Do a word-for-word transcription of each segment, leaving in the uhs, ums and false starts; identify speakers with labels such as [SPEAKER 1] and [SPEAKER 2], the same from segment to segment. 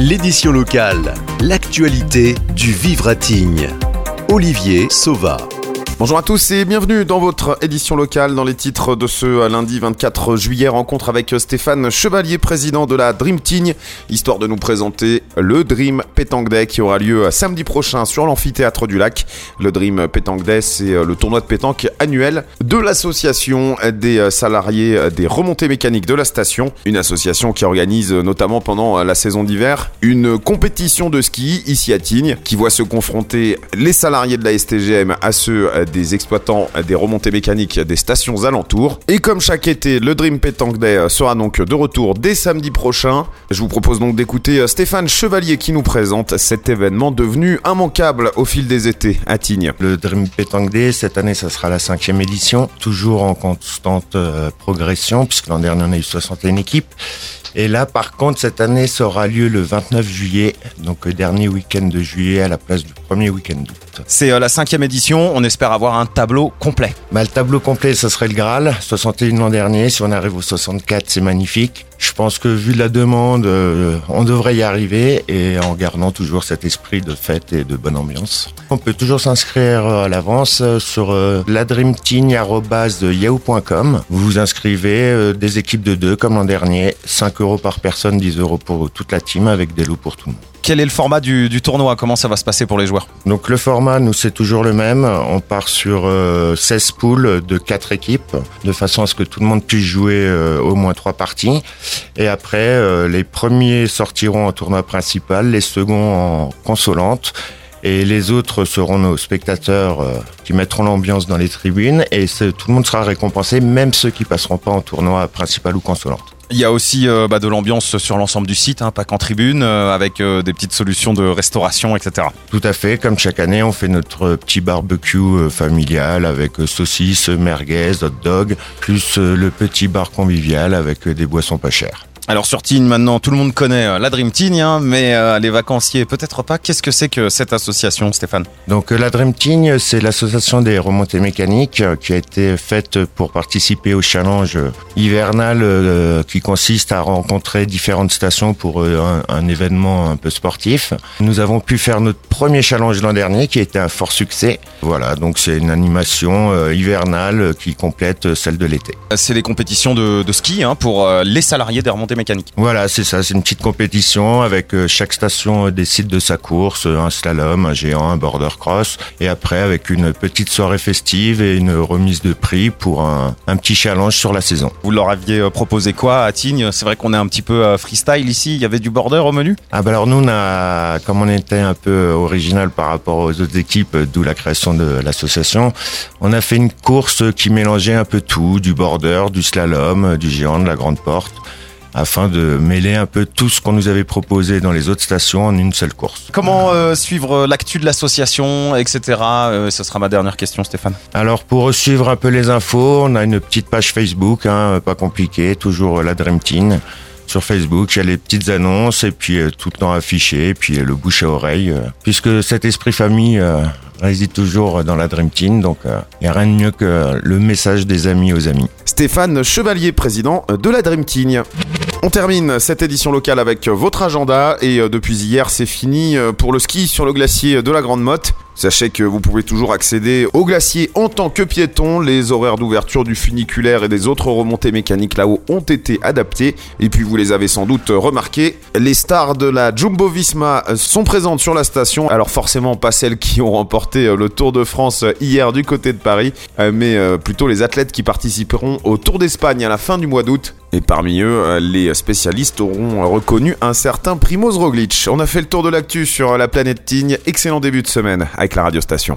[SPEAKER 1] L'édition locale, l'actualité du Vivre à Tignes. Olivier Sauva.
[SPEAKER 2] Bonjour à tous et bienvenue dans votre édition locale. Dans les titres de ce lundi vingt-quatre juillet, rencontre avec Stéphane Chevalier, président de la Dream Tignes, histoire de nous présenter le Dream Pétanque Day qui aura lieu samedi prochain sur l'amphithéâtre du Lac. Le Dream Pétanque Day, c'est le tournoi de pétanque annuel de l'association des salariés des remontées mécaniques de la station, une association qui organise notamment pendant la saison d'hiver une compétition de ski ici à Tignes qui voit se confronter les salariés de la S T G M à ceux des exploitants des remontées mécaniques des stations alentours. Et comme chaque été, le Dream Pétanque Day sera donc de retour dès samedi prochain. Je vous propose donc d'écouter Stéphane Chevalier qui nous présente cet événement devenu immanquable au fil des étés à Tignes.
[SPEAKER 3] Le Dream Pétanque Day, cette année, ça sera la cinquième édition, toujours en constante euh, progression, puisque l'an dernier, on a eu soixante et une équipes. Et là, par contre, cette année, ça aura lieu le vingt-neuf juillet, donc le dernier week-end de juillet à la place du premier week-end d'août.
[SPEAKER 4] C'est euh, la cinquième édition, on espère avoir un tableau complet.
[SPEAKER 3] Bah, le tableau complet, ça serait le Graal, soixante et un l'an dernier, si on arrive au soixante-quatre, c'est magnifique. Je pense que vu la demande, euh, on devrait y arriver et en gardant toujours cet esprit de fête et de bonne ambiance. On peut toujours s'inscrire à l'avance sur euh, la dream tignes arobase yahoo point com. Vous vous inscrivez, euh, des équipes de deux comme l'an dernier, cinq euros par personne, dix euros pour toute la team avec des lots pour tout le monde.
[SPEAKER 4] Quel est le format du, du tournoi ? Comment ça va se passer pour les joueurs ?
[SPEAKER 3] Donc le format, nous, c'est toujours le même. On part sur euh, seize poules de quatre équipes, de façon à ce que tout le monde puisse jouer euh, au moins trois parties. Et après, euh, les premiers sortiront en tournoi principal, les seconds en consolante. Et les autres seront nos spectateurs euh, qui mettront l'ambiance dans les tribunes. Et tout le monde sera récompensé, même ceux qui passeront pas en tournoi principal ou consolante.
[SPEAKER 4] Il y a aussi euh, bah, de l'ambiance sur l'ensemble du site, hein, pas qu'en tribune, euh, avec euh, des petites solutions de restauration, et cetera.
[SPEAKER 3] Tout à fait, comme chaque année, on fait notre petit barbecue euh, familial avec euh, saucisses, merguez, hot dog, plus euh, le petit bar convivial avec euh, des boissons pas chères.
[SPEAKER 4] Alors sur Tignes, maintenant, tout le monde connaît euh, la Dream Tignes, hein, mais euh, les vacanciers, peut-être pas. Qu'est-ce que c'est que cette association, Stéphane ?
[SPEAKER 3] Donc euh, la Dream Tignes, c'est l'association des remontées mécaniques euh, qui a été faite pour participer au challenge hivernal euh, qui consiste à rencontrer différentes stations pour euh, un, un événement un peu sportif. Nous avons pu faire notre premier challenge l'an dernier qui a été un fort succès. Voilà, donc c'est une animation euh, hivernale qui complète celle de l'été.
[SPEAKER 4] C'est les compétitions de, de ski hein, pour euh, les salariés des remontées mécanique.
[SPEAKER 3] Voilà, c'est ça, c'est une petite compétition avec chaque station décide de sa course, un slalom, un géant, un border cross, et après avec une petite soirée festive et une remise de prix pour un, un petit challenge sur la saison.
[SPEAKER 4] Vous leur aviez proposé quoi à Tignes ? C'est vrai qu'on est un petit peu freestyle ici, il y avait du border au menu ?
[SPEAKER 3] Ah bah alors nous, on a, comme on était un peu original par rapport aux autres équipes, d'où la création de l'association, on a fait une course qui mélangeait un peu tout, du border, du slalom, du géant, de la grande porte, afin de mêler un peu tout ce qu'on nous avait proposé dans les autres stations en une seule course.
[SPEAKER 4] Comment euh, suivre l'actu de l'association, et cetera. Euh, ce sera ma dernière question, Stéphane.
[SPEAKER 3] Alors, pour suivre un peu les infos, on a une petite page Facebook, hein, pas compliqué, toujours la Dream Tignes. Sur Facebook, il y a les petites annonces et puis euh, tout le temps affiché, et puis euh, le bouche à oreille, euh, puisque cet esprit famille euh, réside toujours dans la Dream Tignes, donc il euh, n'y a rien de mieux que euh, le message des amis aux amis.
[SPEAKER 2] Stéphane Chevalier, président de la Dream Tignes. On termine cette édition locale avec votre agenda et depuis hier c'est fini pour le ski sur le glacier de la Grande Motte. Sachez que vous pouvez toujours accéder au glacier en tant que piéton. Les horaires d'ouverture du funiculaire et des autres remontées mécaniques là-haut ont été adaptés. Et puis vous les avez sans doute remarqués, les stars de la Jumbo-Visma sont présentes sur la station. Alors forcément pas celles qui ont remporté le Tour de France hier du côté de Paris, mais plutôt les athlètes qui participeront au Tour d'Espagne à la fin du mois d'août. Et parmi eux, les spécialistes auront reconnu un certain Primoz Roglic. On a fait le tour de l'actu sur la planète Tignes. Excellent début de semaine avec la radiostation.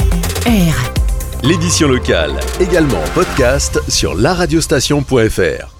[SPEAKER 1] R. L'édition locale, également en podcast sur la radiostation point f r.